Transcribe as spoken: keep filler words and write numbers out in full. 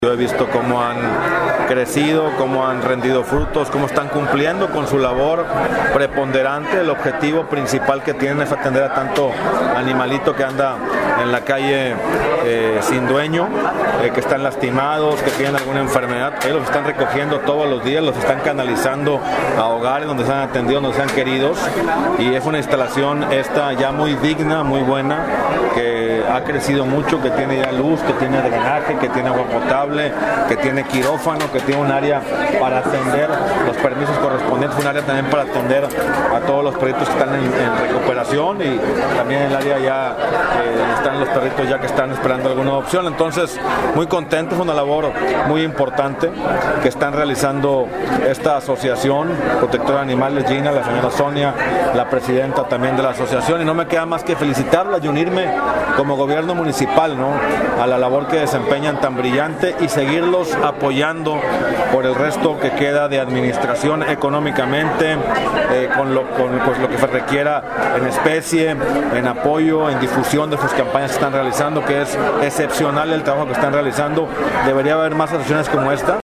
Yo he visto cómo han crecido, cómo han rendido frutos, cómo están cumpliendo con su labor preponderante. El objetivo principal que tienen es atender a tanto animalito que anda en la calle eh, sin dueño, eh, que están lastimados, que tienen alguna enfermedad. Ellos los están recogiendo todos los días, los están canalizando a hogares donde se han atendido, donde sean queridos. Y es una instalación esta ya muy digna, muy buena, que ha crecido mucho, que tiene ya luz, que tiene drenaje, que tiene agua potable, que tiene quirófano, que tiene un área para atender los permisos correspondientes, un área también para atender a todos los perritos que están en, en recuperación, y también el área ya eh, donde están los perritos ya que están esperando alguna opción. Entonces, muy contento, es una labor muy importante que están realizando esta asociación protectora de animales, Gina, la señora Sonia, la presidenta también de la asociación, y no me queda más que felicitarla y unirme como gobierno municipal, ¿no?, a la labor que desempeñan tan brillante, y seguirlos apoyando por el resto que queda de administración económicamente, eh, con, lo, con pues, lo que se requiera en especie, en apoyo, en difusión de sus campañas que están realizando, que es excepcional el trabajo que están realizando. Debería haber más asociaciones como esta.